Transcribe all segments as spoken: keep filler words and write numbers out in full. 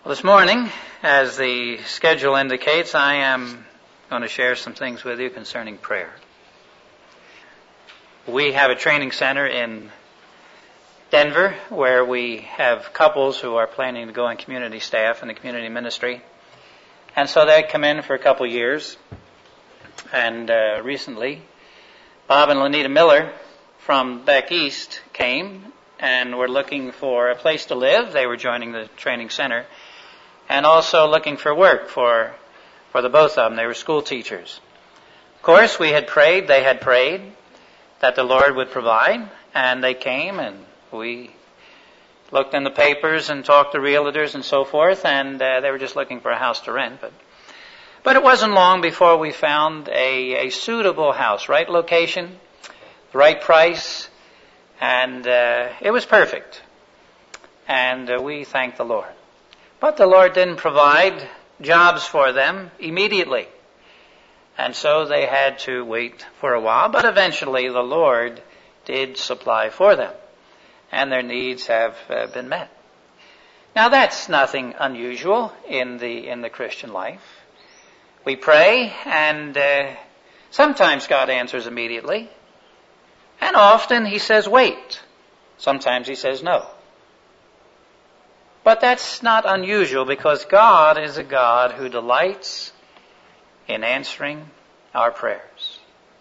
Well, this morning, as the schedule indicates, I am going to share some things with you concerning prayer. We have a training center in Denver where we have couples who are planning to go on community staff in the community ministry. And so they come in for a couple years. And uh, recently, Bob and Lenita Miller from back east came and were looking for a place to live. They were joining the training center. And also looking for work for for the both of them. They were school teachers. Of course, we had prayed, they had prayed, that the Lord would provide, and they came, and we looked in the papers and talked to realtors and so forth, and uh, they were just looking for a house to rent. But but it wasn't long before we found a, a suitable house, right location, right price, and uh, it was perfect. And uh, we thanked the Lord. But the Lord didn't provide jobs for them immediately. And so they had to wait for a while. But eventually the Lord did supply for them. And their needs have uh, been met. Now that's nothing unusual in the in the Christian life. We pray and uh, sometimes God answers immediately. And often He says wait. Sometimes He says no. But that's not unusual because God is a God who delights in answering our prayers.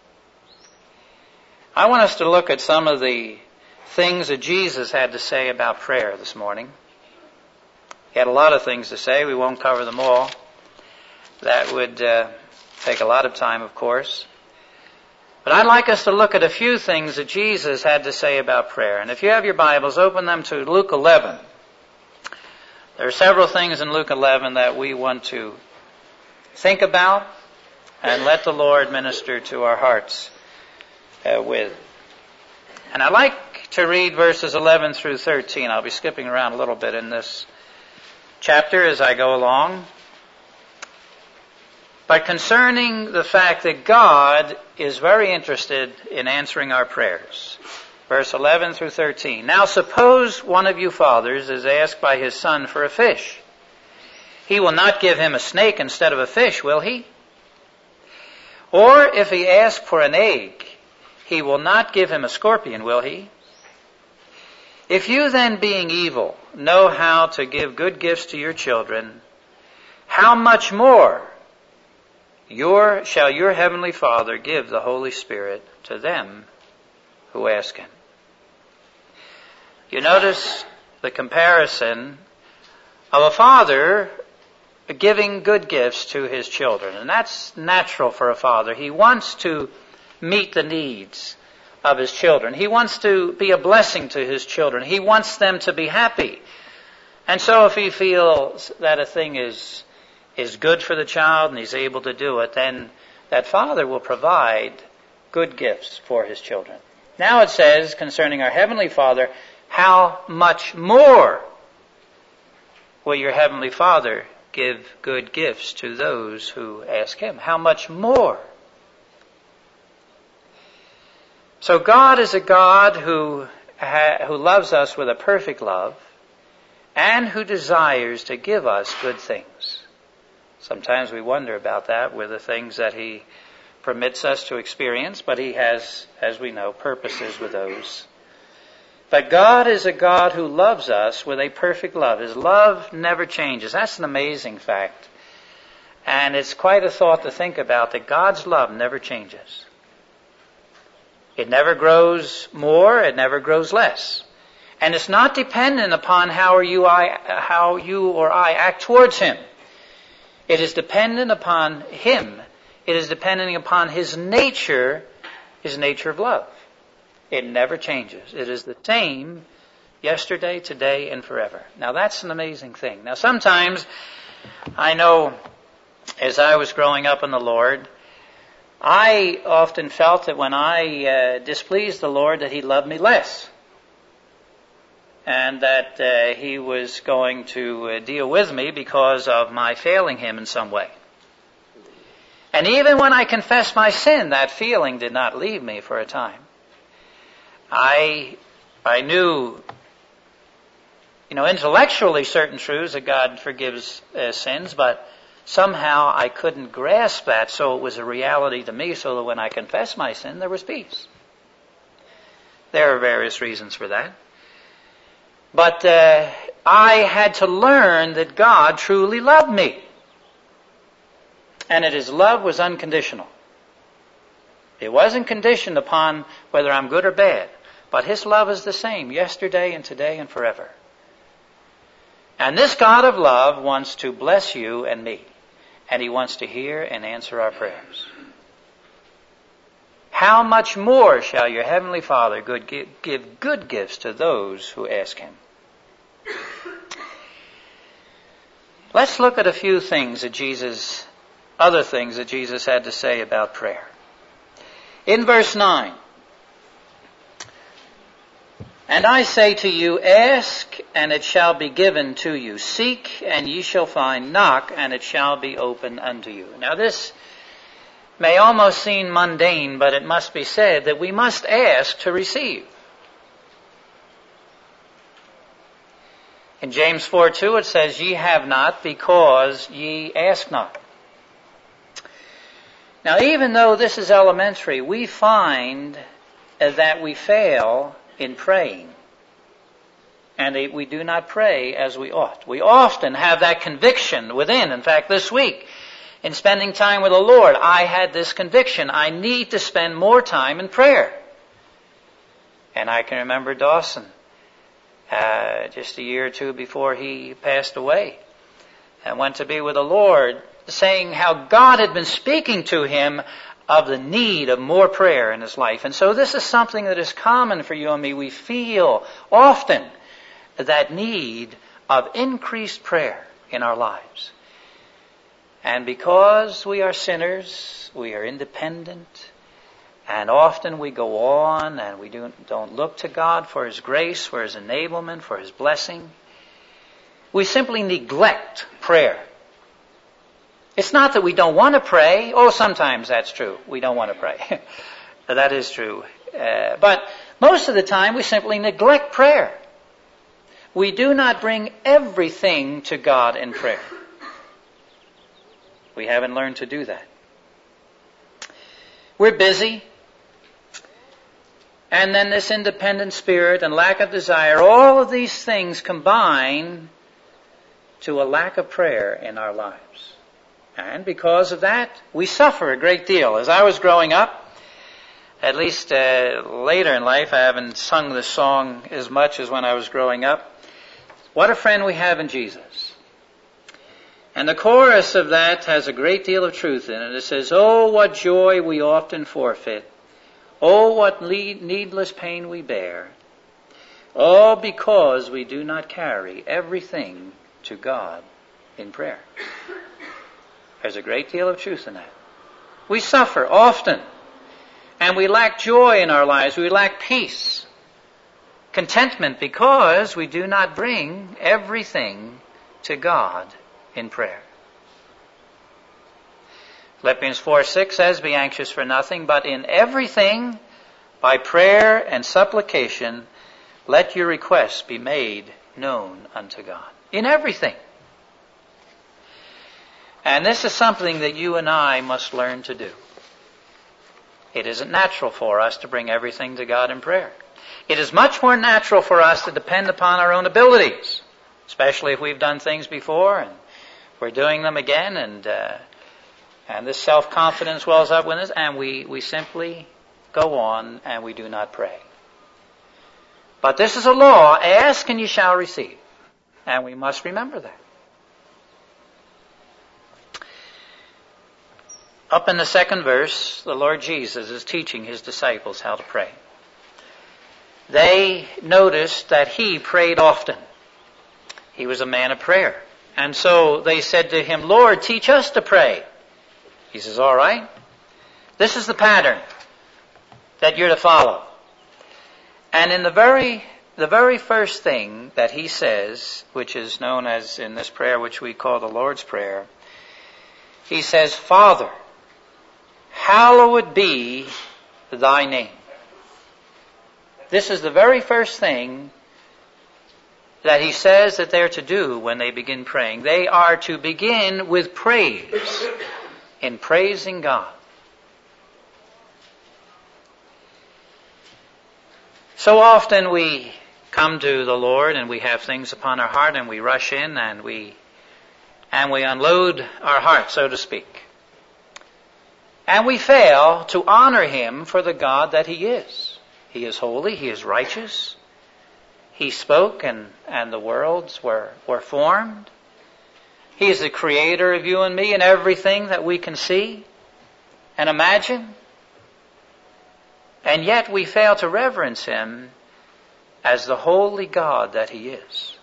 I want us to look at some of the things that Jesus had to say about prayer this morning. He had a lot of things to say. We won't cover them all. That would uh, take a lot of time, of course. But I'd like us to look at a few things that Jesus had to say about prayer. And if you have your Bibles, open them to Luke eleven. There are several things in Luke eleven that we want to think about and let the Lord minister to our hearts uh, with. And I'd like to read verses eleven through thirteen. I'll be skipping around a little bit in this chapter as I go along. But concerning the fact that God is very interested in answering our prayers. Verse eleven through thirteen. Now suppose one of you fathers is asked by his son for a fish. He will not give him a snake instead of a fish, will he? Or if he asks for an egg, he will not give him a scorpion, will he? If you then, being evil, know how to give good gifts to your children, how much more your shall your heavenly Father give the Holy Spirit to them who ask Him. You notice the comparison of a father giving good gifts to his children. And that's natural for a father. He wants to meet the needs of his children. He wants to be a blessing to his children. He wants them to be happy. And so if he feels that a thing is, is good for the child and he's able to do it, then that father will provide good gifts for his children. Now it says, concerning our Heavenly Father, how much more will your Heavenly Father give good gifts to those who ask Him? How much more? So God is a God who, ha- who loves us with a perfect love and who desires to give us good things. Sometimes we wonder about that with the things that He permits us to experience, but He has, as we know, purposes with those. But God is a God who loves us with a perfect love. His love never changes. That's an amazing fact. And it's quite a thought to think about that God's love never changes. It never grows more, it never grows less. And it's not dependent upon how you, I, how you or I act towards Him. It is dependent upon Him. It is dependent upon His nature, His nature of love. It never changes. It is the same yesterday, today, and forever. Now that's an amazing thing. Now sometimes, I know as I was growing up in the Lord, I often felt that when I uh, displeased the Lord that He loved me less. And that uh, He was going to uh, deal with me because of my failing Him in some way. And even when I confessed my sin, that feeling did not leave me for a time. I I knew you know, intellectually certain truths that God forgives uh, sins, but somehow I couldn't grasp that, so it was a reality to me, so that when I confessed my sin, there was peace. There are various reasons for that. But uh, I had to learn that God truly loved me, and that His love was unconditional. It wasn't conditioned upon whether I'm good or bad, but His love is the same yesterday and today and forever. And this God of love wants to bless you and me, and He wants to hear and answer our prayers. How much more shall your Heavenly Father good give, give good gifts to those who ask Him? Let's look at a few things that Jesus, other things that Jesus had to say about prayer. In verse nine, and I say to you, ask, and it shall be given to you. Seek, and ye shall find. Knock, and it shall be opened unto you. Now this may almost seem mundane, but it must be said that we must ask to receive. In James four two it says, ye have not because ye ask not. Now even though this is elementary, we find that we fail in praying. And we do not pray as we ought. We often have that conviction within. In fact, this week, in spending time with the Lord, I had this conviction. I need to spend more time in prayer. And I can remember Dawson, uh, just a year or two before he passed away, and went to be with the Lord, saying how God had been speaking to him of the need of more prayer in his life. And so this is something that is common for you and me. We feel often that need of increased prayer in our lives. And because we are sinners, we are independent, and often we go on and we do, don't look to God for His grace, for His enablement, for His blessing. We simply neglect prayer. It's not that we don't want to pray. Oh, sometimes that's true. We don't want to pray. That is true. Uh, but most of the time we simply neglect prayer. We do not bring everything to God in prayer. We haven't learned to do that. We're busy. And then this independent spirit and lack of desire, all of these things combine to a lack of prayer in our lives. And because of that, we suffer a great deal. As I was growing up, at least uh, later in life, I haven't sung this song as much as when I was growing up. What a friend we have in Jesus. And the chorus of that has a great deal of truth in it. It says, oh, what joy we often forfeit. Oh, what needless pain we bear. All because we do not carry everything to God in prayer. There's a great deal of truth in that. We suffer often, and we lack joy in our lives. We lack peace, contentment, because we do not bring everything to God in prayer. Philippians four six says, be anxious for nothing, but in everything, by prayer and supplication, let your requests be made known unto God. In everything. And this is something that you and I must learn to do. It isn't natural for us to bring everything to God in prayer. It is much more natural for us to depend upon our own abilities, especially if we've done things before and we're doing them again, and uh, and this self-confidence wells up with us, and we, we simply go on and we do not pray. But this is a law, ask and you shall receive. And we must remember that. Up in the second verse, the Lord Jesus is teaching His disciples how to pray. They noticed that He prayed often. He was a man of prayer. And so they said to Him, Lord, teach us to pray. He says, all right. This is the pattern that you're to follow. And in the very, the very first thing that He says, which is known as in this prayer, which we call the Lord's Prayer, He says, Father, hallowed be thy name. This is the very first thing that he says that they're to do when they begin praying. They are to begin with praise, in praising God. So often we come to the Lord and we have things upon our heart and we rush in and we and we unload our heart, so to speak. And we fail to honor Him for the God that He is. He is holy, He is righteous. He spoke and, and the worlds were, were formed. He is the creator of you and me and everything that we can see and imagine. And yet we fail to reverence Him as the holy God that He is.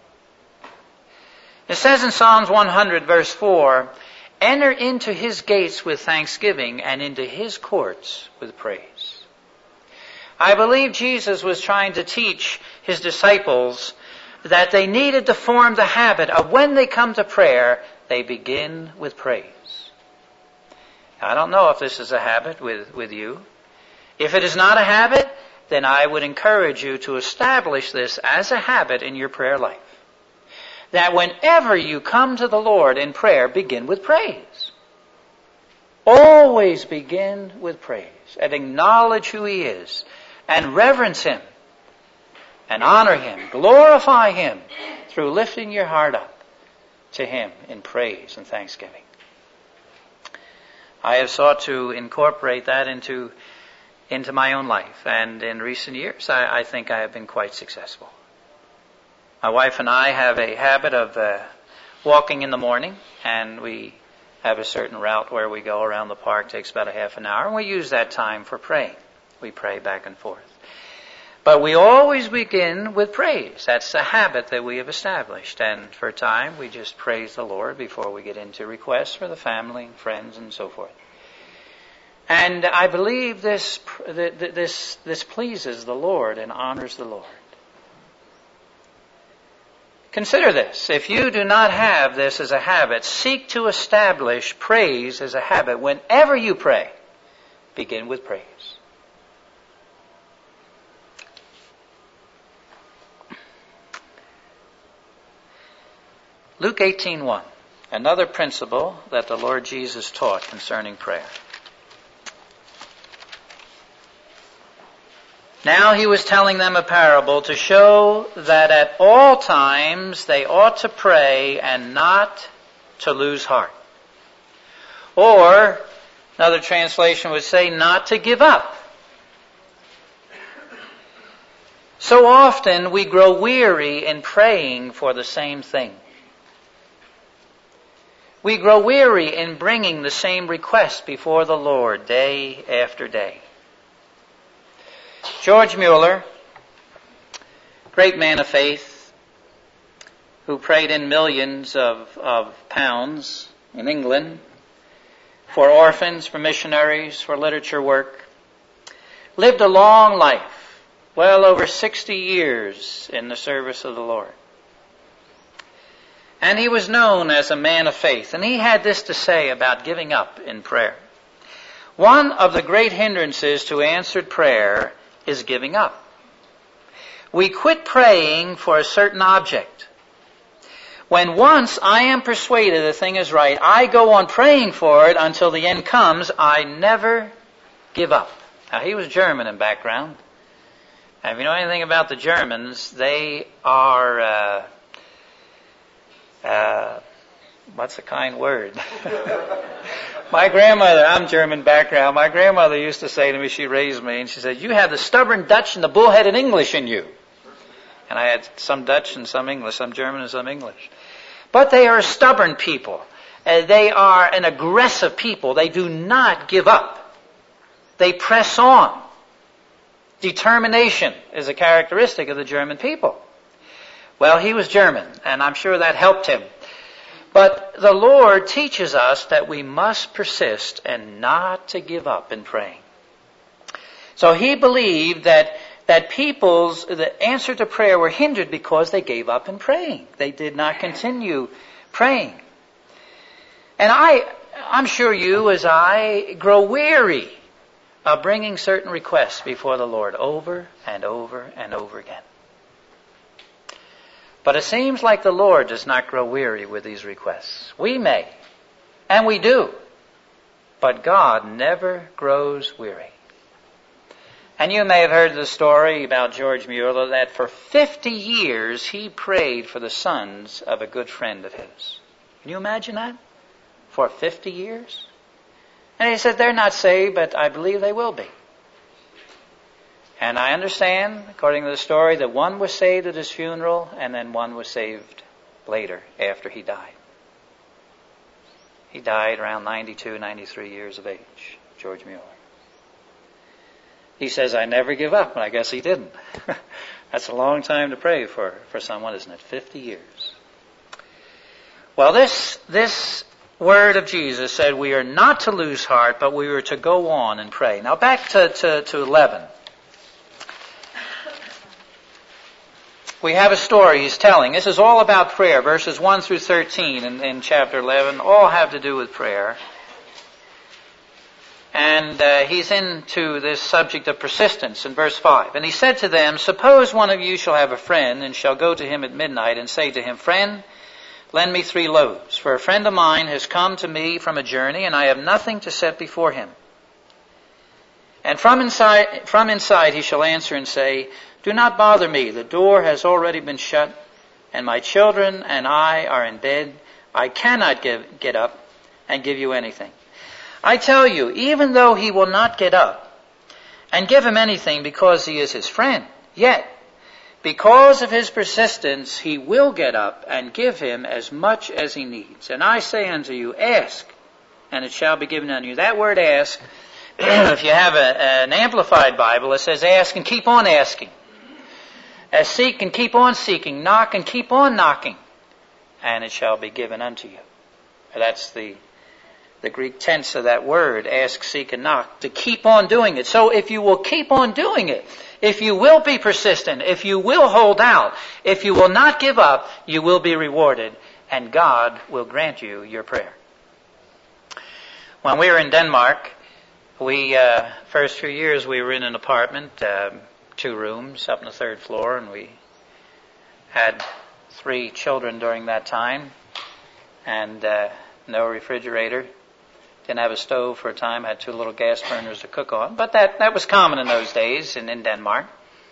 It says in Psalms one hundred verse four, enter into His gates with thanksgiving and into His courts with praise. I believe Jesus was trying to teach His disciples that they needed to form the habit of when they come to prayer, they begin with praise. I don't know if this is a habit with, with you. If it is not a habit, then I would encourage you to establish this as a habit in your prayer life. That whenever you come to the Lord in prayer, begin with praise. Always begin with praise and acknowledge who He is and reverence Him and honor Him, glorify Him through lifting your heart up to Him in praise and thanksgiving. I have sought to incorporate that into, into my own life, and in recent years I, I think I have been quite successful. My wife and I have a habit of uh, walking in the morning, and we have a certain route where we go around the park. It takes about a half an hour, and we use that time for praying. We pray back and forth. But we always begin with praise. That's the habit that we have established. And for a time, we just praise the Lord before we get into requests for the family and friends and so forth. And I believe this, this, this pleases the Lord and honors the Lord. Consider this. If you do not have this as a habit, seek to establish praise as a habit. Whenever you pray, begin with praise. Luke eighteen one, another principle that the Lord Jesus taught concerning prayer. Now He was telling them a parable to show that at all times they ought to pray and not to lose heart. Or, another translation would say, not to give up. So often we grow weary in praying for the same thing. We grow weary in bringing the same request before the Lord day after day. George Mueller, great man of faith, who prayed in millions of, of pounds in England for orphans, for missionaries, for literature work, lived a long life, well over sixty years in the service of the Lord. And he was known as a man of faith, and he had this to say about giving up in prayer. One of the great hindrances to answered prayer is giving up. We quit praying for a certain object. When once I am persuaded the thing is right, I go on praying for it until the end comes. I never give up. Now, he was German in background. And if you know anything about the Germans, they are, uh, uh, what's a kind word? My grandmother, I'm German background, my grandmother used to say to me, she raised me, and she said, you have the stubborn Dutch and the bullheaded English in you. And I had some Dutch and some English, some German and some English. But they are a stubborn people. Uh, they are an aggressive people. They do not give up. They press on. Determination is a characteristic of the German people. Well, he was German, and I'm sure that helped him. But the Lord teaches us that we must persist and not to give up in praying. So he believed that that people's the answer to prayer were hindered because they gave up in praying. They did not continue praying. And I, I'm sure you, as I, grow weary of bringing certain requests before the Lord over and over and over again. But it seems like the Lord does not grow weary with these requests. We may, and we do, but God never grows weary. And you may have heard the story about George Mueller that for fifty years he prayed for the sons of a good friend of his. Can you imagine that? For fifty years? And he said, they're not saved, but I believe they will be. And I understand, according to the story, that one was saved at his funeral and then one was saved later after he died. He died around ninety-two, ninety-three years of age, George Mueller. He says, I never give up, and I guess he didn't. That's a long time to pray for, for someone, isn't it? fifty years. Well, this, this word of Jesus said we are not to lose heart, but we are to go on and pray. Now back to, to, to eleven. We have a story he's telling. This is all about prayer. Verses one through thirteen in, in chapter eleven all have to do with prayer. And uh, he's into this subject of persistence in verse five. And he said to them, suppose one of you shall have a friend, and shall go to him at midnight, and say to him, Friend, lend me three loaves, for a friend of mine has come to me from a journey, and I have nothing to set before him. And from inside, from inside he shall answer and say, Do not bother me, the door has already been shut, and my children and I are in bed. I cannot give, get up and give you anything. I tell you, even though he will not get up and give him anything because he is his friend, yet, because of his persistence, he will get up and give him as much as he needs. And I say unto you, ask, and it shall be given unto you. That word ask, if you have a, an amplified Bible, it says ask and keep on asking. As seek and keep on seeking, knock and keep on knocking, and it shall be given unto you. That's the the Greek tense of that word, ask, seek, and knock, to keep on doing it. So if you will keep on doing it, if you will be persistent, if you will hold out, if you will not give up, you will be rewarded, and God will grant you your prayer. When we were in Denmark, we, uh, first few years we were in an apartment, uh, two rooms up on the third floor, and we had three children during that time, and uh, no refrigerator. Didn't have a stove for a time, had two little gas burners to cook on. But that, that was common in those days in, in Denmark.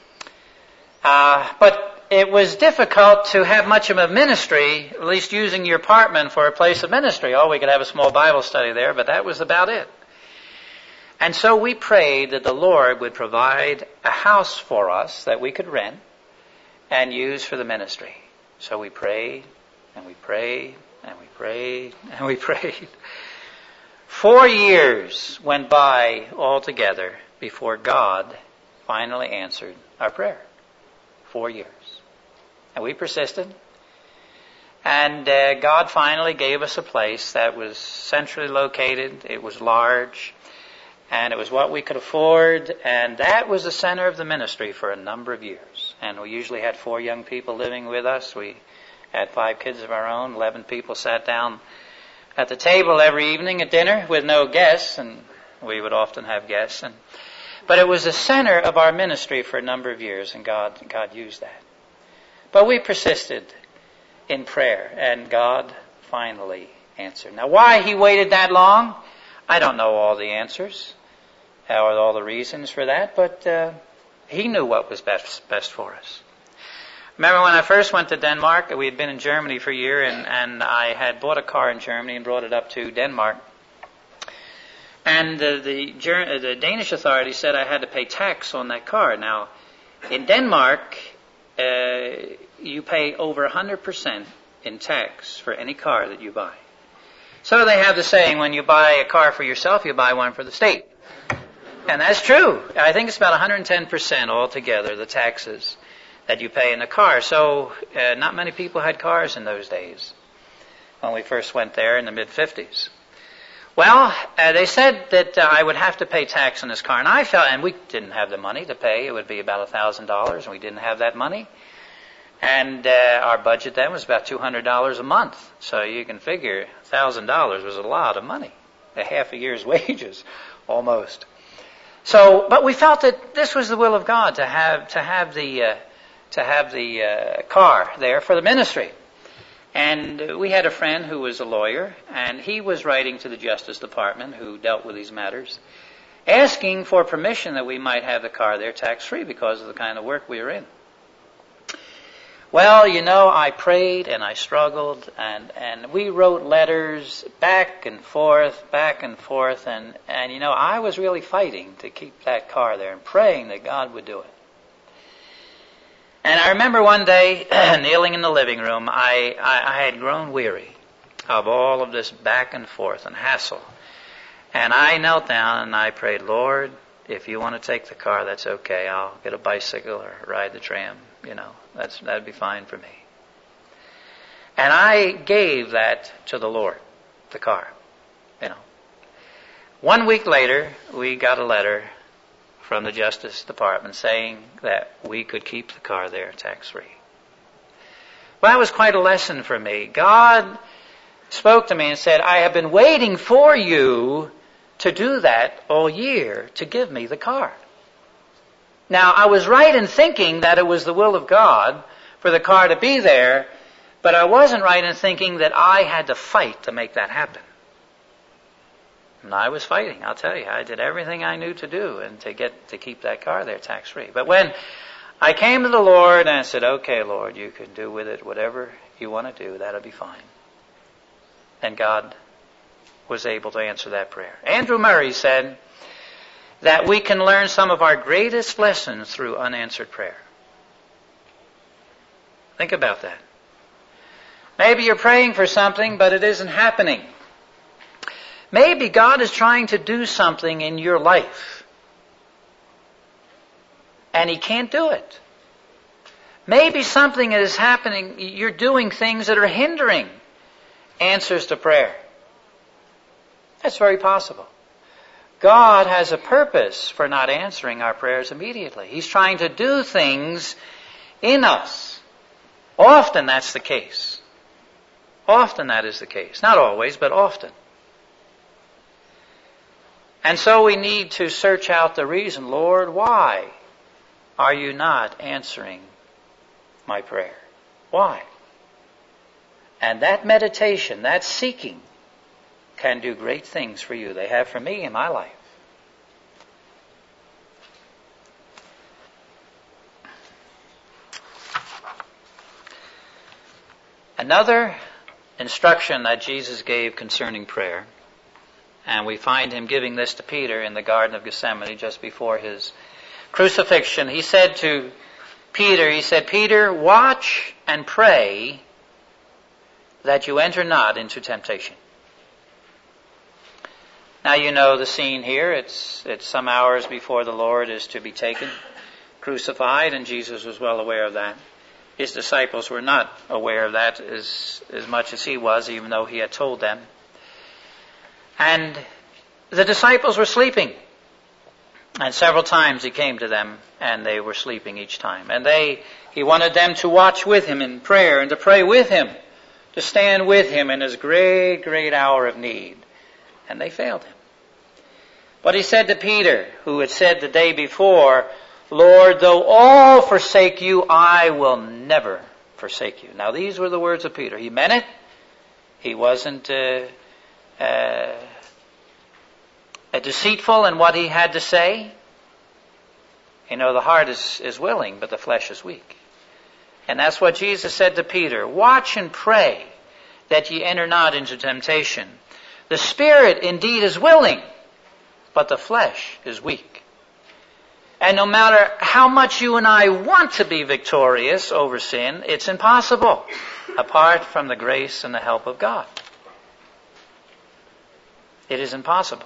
Uh, but it was difficult to have much of a ministry, at least using your apartment for a place of ministry. Oh, we could have a small Bible study there, but that was about it. And so we prayed that the Lord would provide a house for us that we could rent and use for the ministry. So we prayed, and we prayed, and we prayed, and we prayed. Four years went by altogether before God finally answered our prayer. Four years. And we persisted. And uh, God finally gave us a place that was centrally located. It was large. And it was what we could afford. And that was the center of the ministry for a number of years. And we usually had four young people living with us. We had five kids of our own. Eleven people sat down at the table every evening at dinner with no guests, and we would often have guests. And, but it was the center of our ministry for a number of years, and God, God used that. But we persisted in prayer, and God finally answered. Now, why He waited that long, I don't know all the answers or all the reasons for that, but uh, He knew what was best, best for us. Remember when I first went to Denmark, we had been in Germany for a year, and, and I had bought a car in Germany and brought it up to Denmark. And the, the, the Danish authorities said I had to pay tax on that car. Now, in Denmark, uh, you pay over one hundred percent in tax for any car that you buy. So they have the saying, when you buy a car for yourself, you buy one for the state. And that's true. I think it's about one hundred ten percent altogether, the taxes that you pay in a car. So uh, not many people had cars in those days when we first went there in the mid-fifties. Well, uh, they said that uh, I would have to pay tax on this car, and I felt, and we didn't have the money to pay. It would be about one thousand dollars, and we didn't have that money. And uh, our budget then was about two hundred dollars a month. So you can figure one thousand dollars was a lot of money, a half a year's wages almost. So, but we felt that this was the will of God, to have to have the uh, to have the uh, car there for the ministry. And we had a friend who was a lawyer, and he was writing to the Justice Department, who dealt with these matters, asking for permission that we might have the car there tax-free because of the kind of work we were in. Well, you know, I prayed and I struggled, and, and we wrote letters back and forth, back and forth, and, and, you know, I was really fighting to keep that car there and praying that God would do it. And I remember one day, kneeling in the living room, I, I, I had grown weary of all of this back and forth and hassle. And I knelt down and I prayed, Lord, if you want to take the car, that's okay. I'll get a bicycle or ride the tram. You know, that's that'd be fine for me. And I gave that to the Lord, the car. You know. One week later, we got a letter from the Justice Department saying that we could keep the car there tax-free. Well, that was quite a lesson for me. God spoke to me and said, I have been waiting for you to do that all year, to give me the car. Now, I was right in thinking that it was the will of God for the car to be there, but I wasn't right in thinking that I had to fight to make that happen. And I was fighting, I'll tell you. I did everything I knew to do and to get to keep that car there tax-free. But when I came to the Lord and I said, okay, Lord, you can do with it whatever you want to do, that'll be fine. And God was able to answer that prayer. Andrew Murray said that we can learn some of our greatest lessons through unanswered prayer. Think about that. Maybe you're praying for something, but it isn't happening. Maybe God is trying to do something in your life, and He can't do it. Maybe something is happening, you're doing things that are hindering answers to prayer. That's very possible. God has a purpose for not answering our prayers immediately. He's trying to do things in us. Often that's the case. Often that is the case. Not always, but often. And so we need to search out the reason. Lord, why are you not answering my prayer? Why? And that meditation, that seeking, can do great things for you. They have for me in my life. Another instruction that Jesus gave concerning prayer, and we find Him giving this to Peter in the Garden of Gethsemane just before His crucifixion. He said to Peter, He said, Peter, watch and pray that you enter not into temptation. Now you know the scene here. It's it's some hours before the Lord is to be taken, crucified, and Jesus was well aware of that. His disciples were not aware of that as, as much as He was, even though He had told them. And the disciples were sleeping. And several times He came to them, and they were sleeping each time. And they He wanted them to watch with Him in prayer and to pray with Him, to stand with Him in His great, great hour of need. And they failed Him. But He said to Peter, who had said the day before, Lord, though all forsake you, I will never forsake you. Now these were the words of Peter. He meant it. He wasn't uh, uh, deceitful in what he had to say. You know, the heart is, is willing, but the flesh is weak. And that's what Jesus said to Peter. Watch and pray that ye enter not into temptation. The spirit indeed is willing, but the flesh is weak. And no matter how much you and I want to be victorious over sin, it's impossible apart from the grace and the help of God. It is impossible.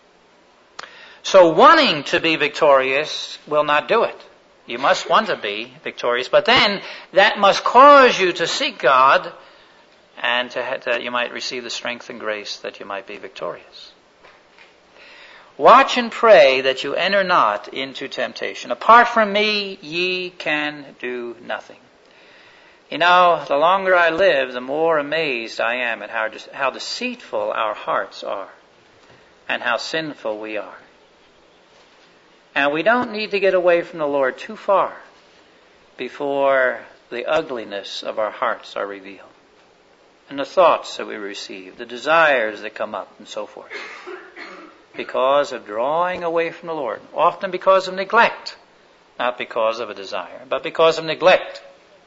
So wanting to be victorious will not do it. You must want to be victorious, but then that must cause you to seek God and to, that you might receive the strength and grace that you might be victorious. Watch and pray that you enter not into temptation. Apart from me, ye can do nothing. You know, the longer I live, the more amazed I am at how, how deceitful our hearts are and how sinful we are. And we don't need to get away from the Lord too far before the ugliness of our hearts are revealed, and the thoughts that we receive, the desires that come up, and so forth, because of drawing away from the Lord, often because of neglect, not because of a desire, but because of neglect.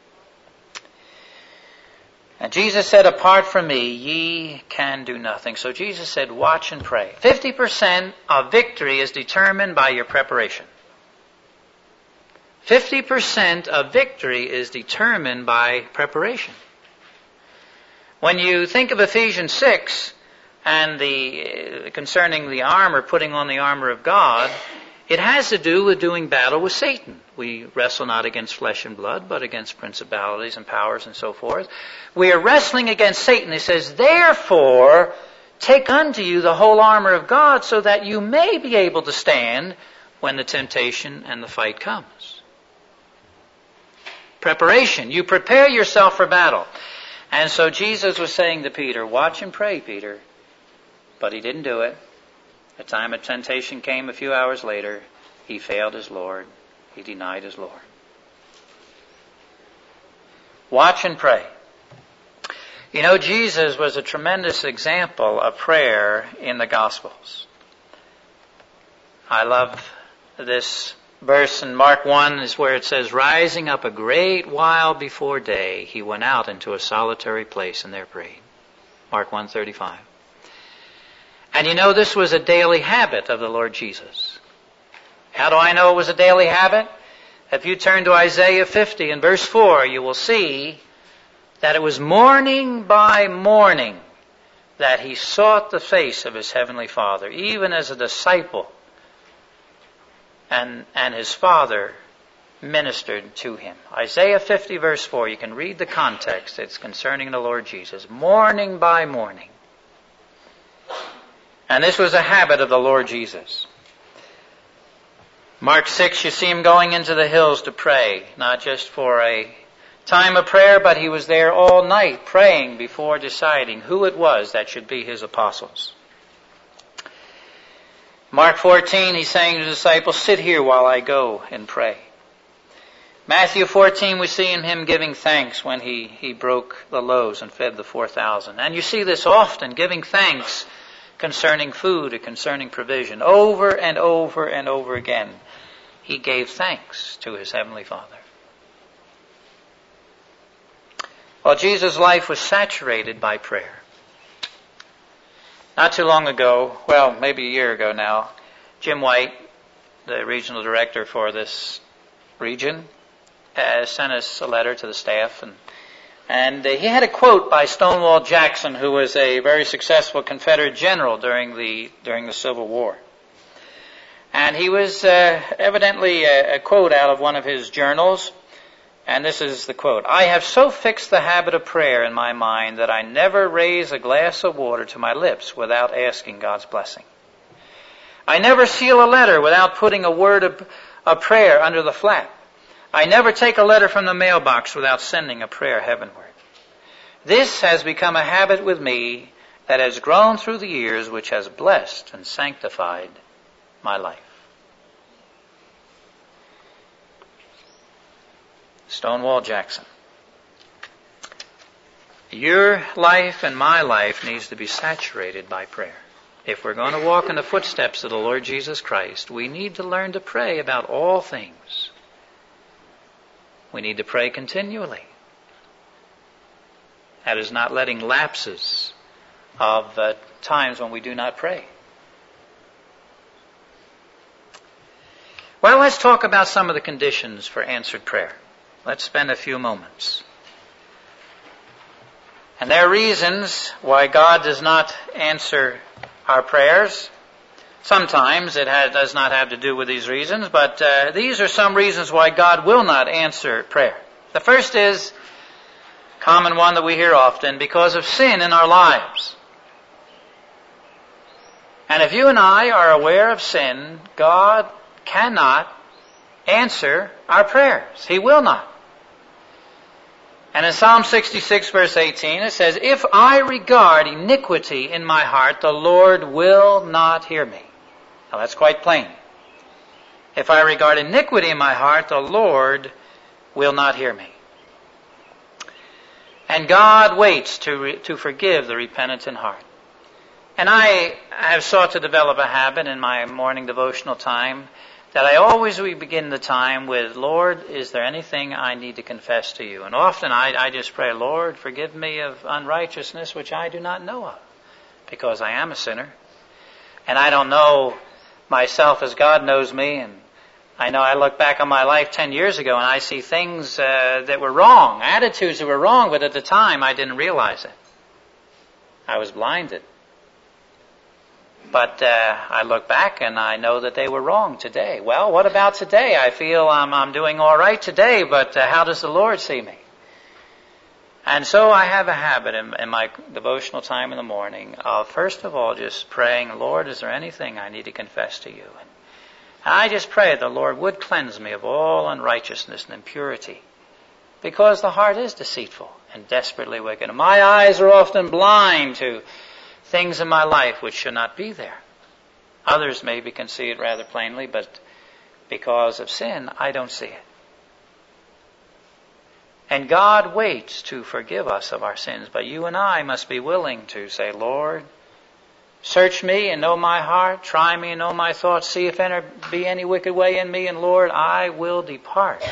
And Jesus said, apart from me, ye can do nothing. So Jesus said, watch and pray. fifty percent of victory is determined by your preparation. fifty percent of victory is determined by preparation. When you think of Ephesians six and the uh, concerning the armor, putting on the armor of God, it has to do with doing battle with Satan. We wrestle not against flesh and blood, but against principalities and powers and so forth. We are wrestling against Satan. It says, therefore, take unto you the whole armor of God, so that you may be able to stand when the temptation and the fight comes. Preparation. You prepare yourself for battle. And so Jesus was saying to Peter, watch and pray, Peter. But he didn't do it. The time of temptation came a few hours later. He failed his Lord. He denied his Lord. Watch and pray. You know, Jesus was a tremendous example of prayer in the Gospels. I love this verse in Mark one is where it says, rising up a great while before day, he went out into a solitary place and there prayed. Mark one thirty-five. And you know, this was a daily habit of the Lord Jesus. How do I know it was a daily habit? If you turn to Isaiah fifty in verse four, you will see that it was morning by morning that he sought the face of his heavenly Father, even as a disciple, and, and his Father ministered to him. Isaiah fifty verse four, you can read the context. It's concerning the Lord Jesus. Morning by morning. And this was a habit of the Lord Jesus. Mark six, you see him going into the hills to pray, not just for a time of prayer, but he was there all night praying before deciding who it was that should be his apostles. Mark fourteen, he's saying to the disciples, sit here while I go and pray. Matthew fourteen, we see him giving thanks when he, he broke the loaves and fed the four thousand. And you see this often, giving thanks concerning food or concerning provision. Over and over and over again, he gave thanks to his heavenly Father. Well, Jesus' life was saturated by prayer. Not too long ago, well, maybe a year ago now, Jim White, the regional director for this region, uh, sent us a letter to the staff, and And uh, he had a quote by Stonewall Jackson, who was a very successful Confederate general during the during the Civil War. And he was uh, evidently a, a quote out of one of his journals. And this is the quote. I have so fixed the habit of prayer in my mind that I never raise a glass of water to my lips without asking God's blessing. I never seal a letter without putting a word of, of prayer under the flap. I never take a letter from the mailbox without sending a prayer heavenward. This has become a habit with me that has grown through the years, which has blessed and sanctified my life. Stonewall Jackson. Your life and my life needs to be saturated by prayer. If we're going to walk in the footsteps of the Lord Jesus Christ, we need to learn to pray about all things. We need to pray continually. That is not letting lapses of uh, times when we do not pray. Well, let's talk about some of the conditions for answered prayer. Let's spend a few moments. And there are reasons why God does not answer our prayers. Sometimes it has, does not have to do with these reasons, but uh, these are some reasons why God will not answer prayer. The first is a common one that we hear often, because of sin in our lives. And if you and I are aware of sin, God cannot answer our prayers. He will not. And in Psalm sixty-six verse eighteen it says, if I regard iniquity in my heart, the Lord will not hear me. Now that's quite plain. If I regard iniquity in my heart, the Lord will not hear me. And God waits to re- to forgive the repentant heart. And I have sought to develop a habit in my morning devotional time that I always begin the time with, Lord, is there anything I need to confess to you? And often I, I just pray, Lord, forgive me of unrighteousness which I do not know of, because I am a sinner. And I don't know myself as God knows me. And I know I look back on my life ten years ago and I see things uh, that were wrong, attitudes that were wrong, but at the time I didn't realize it. I was blinded. But uh, I look back and I know that they were wrong today. Well, what about today? I feel I'm, I'm doing all right today, but uh, how does the Lord see me? And so I have a habit in, in my devotional time in the morning of, first of all, just praying, Lord, is there anything I need to confess to you? And I just pray the Lord would cleanse me of all unrighteousness and impurity, because the heart is deceitful and desperately wicked. And my eyes are often blind to things in my life which should not be there. Others maybe can see it rather plainly, but because of sin, I don't see it. And God waits to forgive us of our sins, but you and I must be willing to say, Lord, search me and know my heart, try me and know my thoughts, see if there be any wicked way in me, and Lord, I will depart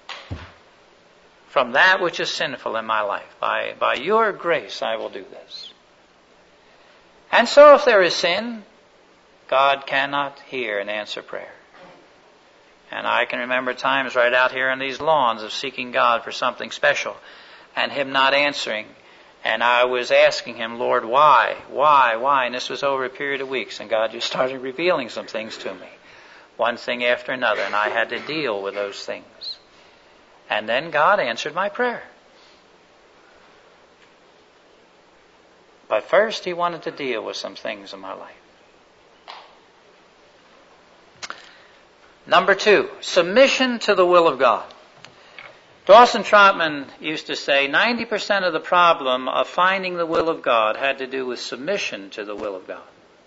from that which is sinful in my life. By, by your grace I will do this. And so if there is sin, God cannot hear and answer prayer. And I can remember times right out here in these lawns of seeking God for something special and Him not answering. And I was asking Him, Lord, why? Why? Why? And this was over a period of weeks, and God just started revealing some things to me, one thing after another, and I had to deal with those things. And then God answered my prayer. But first, He wanted to deal with some things in my life. Number two, submission to the will of God. Dawson Trotman used to say ninety percent of the problem of finding the will of God had to do with submission to the will of God.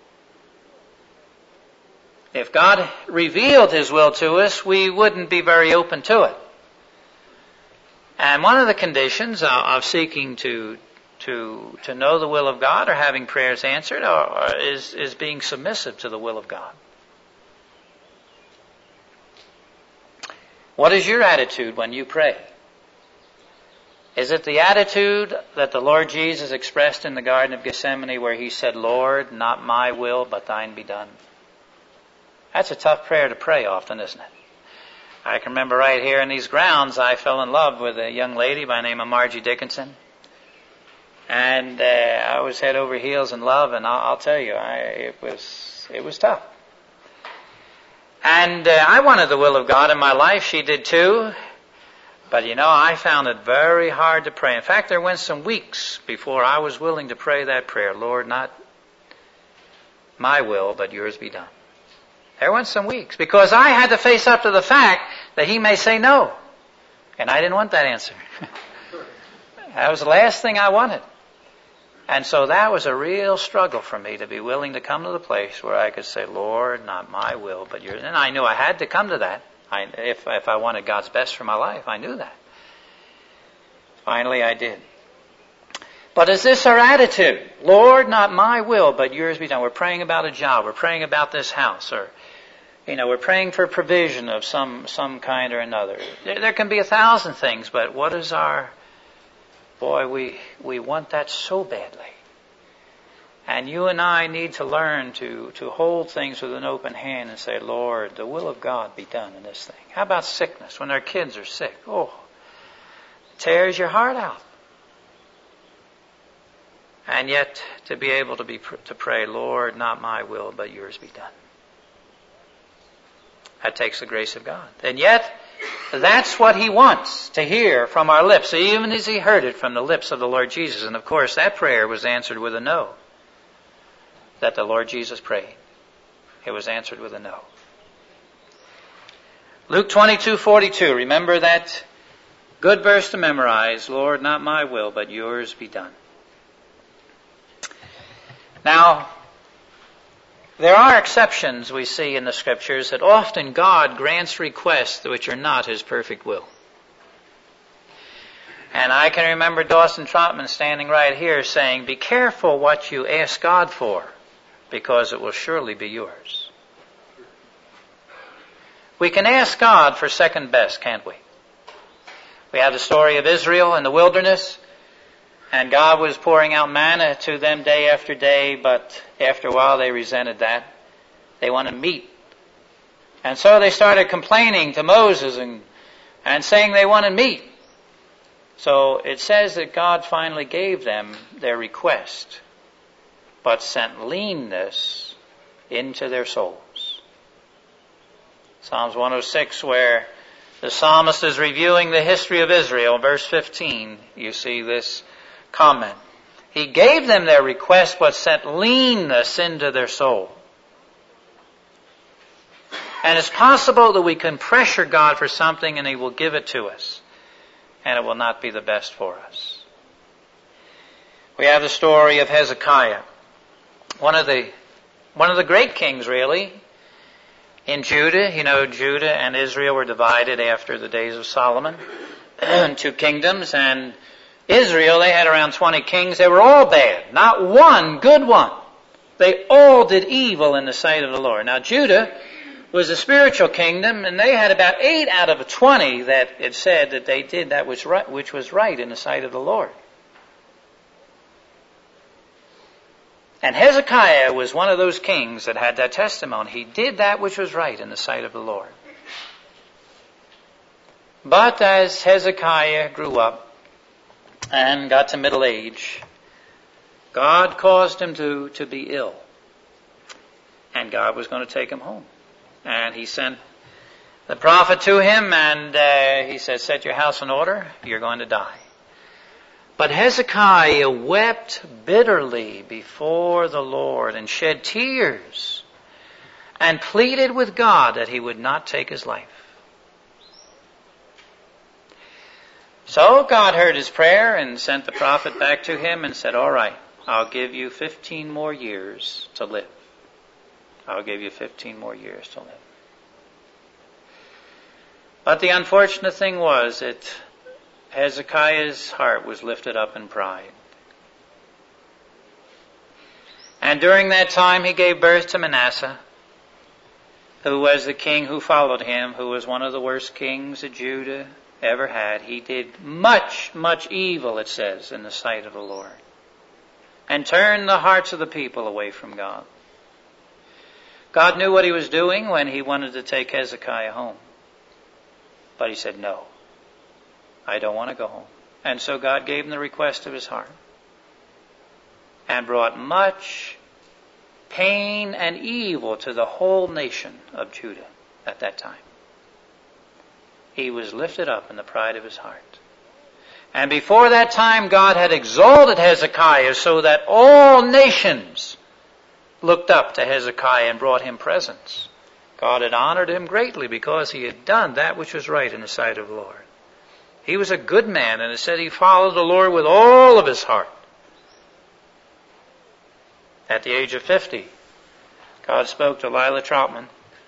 If God revealed His will to us, we wouldn't be very open to it. And one of the conditions of seeking to to to know the will of God or having prayers answered or, or is, is being submissive to the will of God. What is your attitude when you pray? Is it the attitude that the Lord Jesus expressed in the Garden of Gethsemane where He said, Lord, not my will, but thine be done? That's a tough prayer to pray often, isn't it? I can remember right here in these grounds, I fell in love with a young lady by the name of Margie Dickinson. And uh, I was head over heels in love, and I'll, I'll tell you, I, it was it was tough. And uh, I wanted the will of God in my life. She did too. But, you know, I found it very hard to pray. In fact, there went some weeks before I was willing to pray that prayer. Lord, not my will, but yours be done. There went some weeks because I had to face up to the fact that He may say no. And I didn't want that answer. That was the last thing I wanted. And so that was a real struggle for me to be willing to come to the place where I could say, Lord, not my will, but yours. And I knew I had to come to that. I, if, if I wanted God's best for my life, I knew that. Finally, I did. But is this our attitude? Lord, not my will, but yours be done. We're praying about a job. We're praying about this house. Or, you know, we're praying for provision of some, some kind or another. There, there can be a thousand things, but what is our... Boy, we, we want that so badly. And you and I need to learn to, to hold things with an open hand and say, Lord, the will of God be done in this thing. How about sickness? When our kids are sick, oh, it tears your heart out. And yet, to be able to be to pray, Lord, not my will, but yours be done. That takes the grace of God. And yet, that's what He wants to hear from our lips, even as He heard it from the lips of the Lord Jesus. And of course, that prayer was answered with a no. That the Lord Jesus prayed. It was answered with a no. Luke twenty-two forty-two. Remember that good verse to memorize. Lord, not my will, but yours be done. Now, there are exceptions we see in the Scriptures that often God grants requests which are not His perfect will. And I can remember Dawson Trotman standing right here saying, be careful what you ask God for, because it will surely be yours. We can ask God for second best, can't we? We have the story of Israel in the wilderness, and God was pouring out manna to them day after day, but after a while they resented that. They wanted meat. And so they started complaining to Moses and, and saying they wanted meat. So it says that God finally gave them their request, but sent leanness into their souls. Psalms one oh six, where the psalmist is reviewing the history of Israel, verse fifteen, you see this comment. He gave them their request, but sent leanness into their soul. And it's possible that we can pressure God for something and He will give it to us, and it will not be the best for us. We have the story of Hezekiah, one of the one of the great kings, really, in Judah. You know, Judah and Israel were divided after the days of Solomon, two kingdoms, and Israel, they had around twenty kings. They were all bad, not one good one. They all did evil in the sight of the Lord. Now, Judah was a spiritual kingdom, and they had about eight out of twenty that it said that they did that which right, which was right in the sight of the Lord. And Hezekiah was one of those kings that had that testimony. He did that which was right in the sight of the Lord. But as Hezekiah grew up and got to middle age, God caused him to, to be ill. And God was going to take him home. And He sent the prophet to him, and uh, he said, set your house in order, you're going to die. But Hezekiah wept bitterly before the Lord and shed tears and pleaded with God that He would not take his life. So God heard his prayer and sent the prophet back to him and said, all right, I'll give you fifteen more years to live. I'll give you fifteen more years to live. But the unfortunate thing was that Hezekiah's heart was lifted up in pride. And during that time he gave birth to Manasseh, who was the king who followed him, who was one of the worst kings that Judah ever had. He did much, much evil, it says, in the sight of the Lord, and turned the hearts of the people away from God. God knew what He was doing when He wanted to take Hezekiah home. But He said, no, I don't want to go home. And so God gave him the request of his heart, and brought much pain and evil to the whole nation of Judah at that time. He was lifted up in the pride of his heart. And before that time, God had exalted Hezekiah so that all nations looked up to Hezekiah and brought him presents. God had honored him greatly because he had done that which was right in the sight of the Lord. He was a good man, and it said he followed the Lord with all of his heart. At the age of fifty, God spoke to Lila Troutman.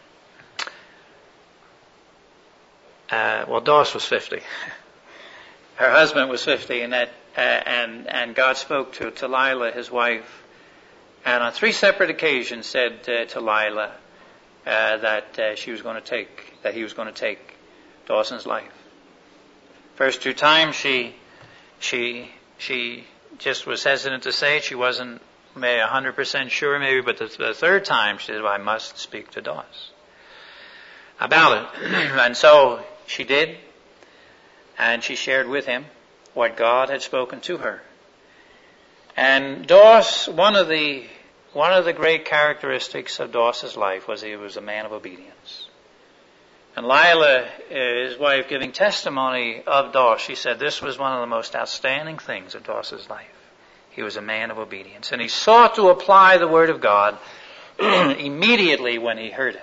Uh, well, Doss was fifty. Her husband was fifty, and that uh, and and God spoke to, to Lila, his wife, and on three separate occasions said uh, to Lila uh, that uh, she was going to take that he was going to take Dawson's life. First two times she she she just was hesitant to say it. She wasn't maybe a hundred percent sure, maybe, but the, the third time she said, well, "I must speak to Doss about it," and so she did. And she shared with him what God had spoken to her. And Doss, one of the one of the great characteristics of Doss's life was he was a man of obedience. And Lila, his wife, giving testimony of Doss, she said this was one of the most outstanding things of Doss's life. He was a man of obedience. And he sought to apply the Word of God immediately when he heard it.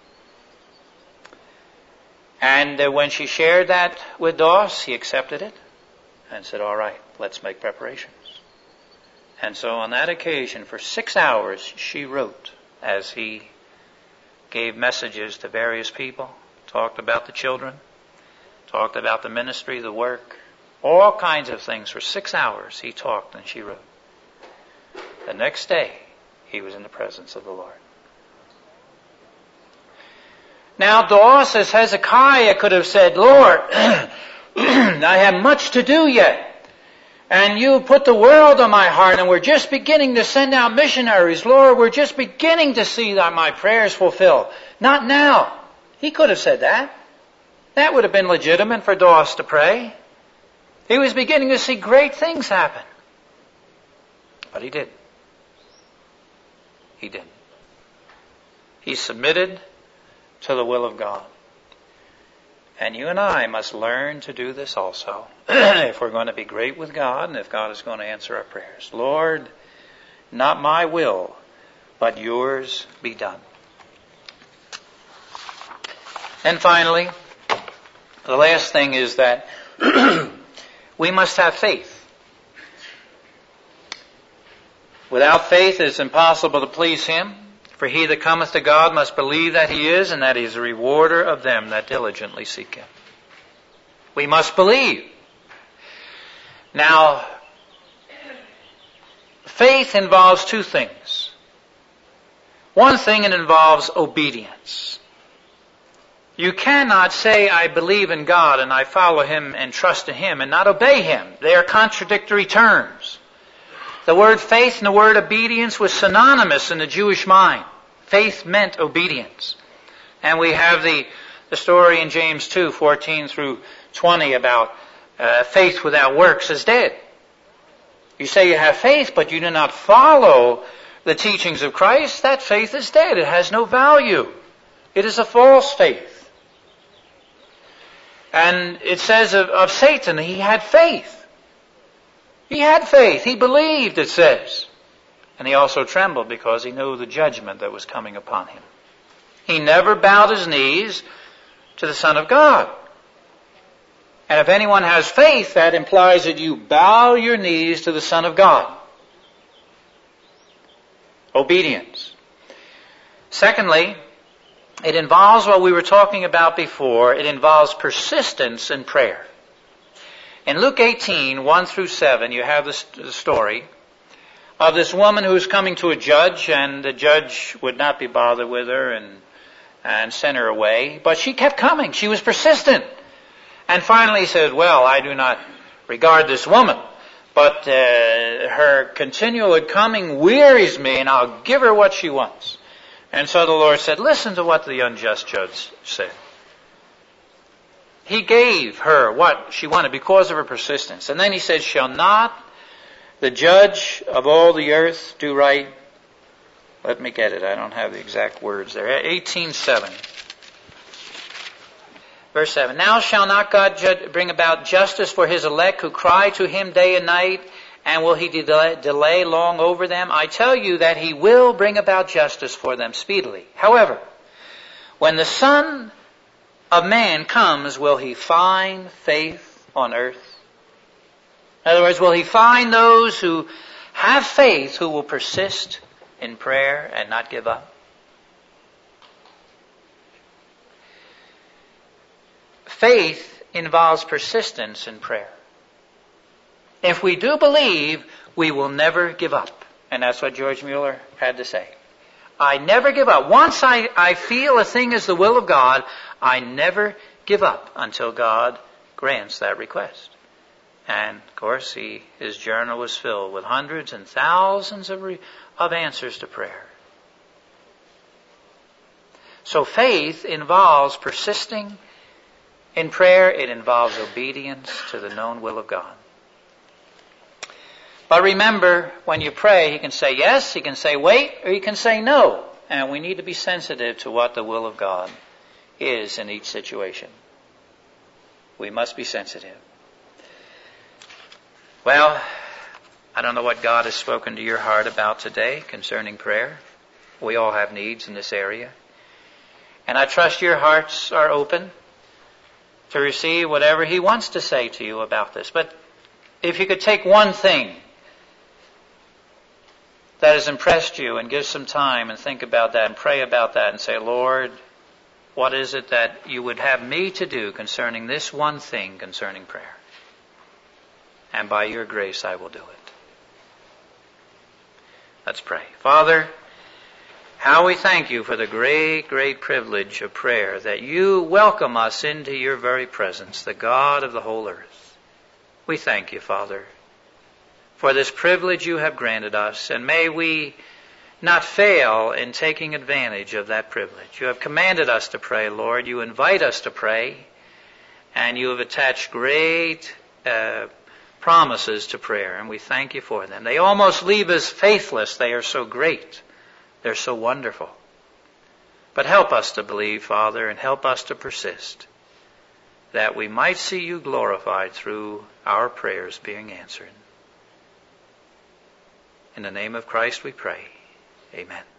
And uh, when she shared that with Doss, he accepted it and said, all right, let's make preparations. And so on that occasion, for six hours, she wrote as he gave messages to various people, talked about the children, talked about the ministry, the work, All kinds of things. For six hours he talked and she wrote. The next day he was in the presence of the Lord. Now Doss, as Hezekiah, could have said, Lord, I have much to do yet. And you put the world on my heart, and we're just beginning to send out missionaries. Lord, we're just beginning to see that my prayers fulfilled. Not now. He could have said that. That would have been legitimate for Doss to pray. He was beginning to see great things happen. But he didn't. He didn't. He submitted to the will of God. And you and I must learn to do this also if we're going to be great with God and if God is going to answer our prayers. Lord, not my will, but yours be done. And finally, the last thing is that we must have faith. Without faith it is impossible to please Him. For he that cometh to God must believe that He is, and that He is a rewarder of them that diligently seek Him. We must believe. Now, faith involves two things. One thing, it involves obedience. You cannot say, I believe in God and I follow Him and trust in Him and not obey Him. They are contradictory terms. The word faith and the word obedience was synonymous in the Jewish mind. Faith meant obedience. And we have the, the story in James two, fourteen through twenty about uh, faith without works is dead. You say you have faith, but you do not follow the teachings of Christ, that faith is dead. It has no value. It is a false faith. And it says of, of Satan, he had faith. He had faith. He believed, it says. And he also trembled because he knew the judgment that was coming upon him. He never bowed his knees to the Son of God. And if anyone has faith, that implies that you bow your knees to the Son of God. Obedience. Secondly, it involves what we were talking about before. It involves persistence in prayer. In Luke eighteen, one through seven, you have this, the story of this woman who was coming to a judge, and the judge would not be bothered with her and, and sent her away. But she kept coming. She was persistent. And finally he said, well, I do not regard this woman, but uh, her continual coming wearies me, and I'll give her what she wants. And so the Lord said, listen to what the unjust judge said. He gave her what she wanted because of her persistence. And then he said, shall not the judge of all the earth do right? Let me get it. I don't have the exact words there. eighteen seven. Verse seven. Now shall not God judge, bring about justice for His elect who cry to Him day and night? And will He delay, delay long over them? I tell you that He will bring about justice for them speedily. However, when the Son of Man comes, will He find faith on earth? In other words, will He find those who have faith, who will persist in prayer and not give up? Faith involves persistence in prayer. If we do believe, we will never give up. And that's what George Mueller had to say. I never give up. Once I, I feel a thing is the will of God, I never give up until God grants that request. And, of course, he, his journal was filled with hundreds and thousands of, re, of answers to prayer. So faith involves persisting in prayer. It involves obedience to the known will of God. But remember, when you pray, He can say yes, He can say wait, or He can say no. And we need to be sensitive to what the will of God is in each situation. We must be sensitive. Well, I don't know what God has spoken to your heart about today concerning prayer. We all have needs in this area. And I trust your hearts are open to receive whatever He wants to say to you about this. But if you could take one thing that has impressed you and give some time and think about that and pray about that and say, Lord, what is it that you would have me to do concerning this one thing concerning prayer? and by your grace I will do it. Let's pray. Father, how we thank you for the great, great privilege of prayer, that you welcome us into your very presence, the God of the whole earth. We thank you, Father, for this privilege you have granted us, and may we not fail in taking advantage of that privilege. You have commanded us to pray, Lord. You invite us to pray, and you have attached great uh, promises to prayer, and we thank you for them. They almost leave us faithless. They are so great. They're so wonderful. But help us to believe, Father, and help us to persist, that we might see you glorified through our prayers being answered. In the name of Christ we pray. Amen.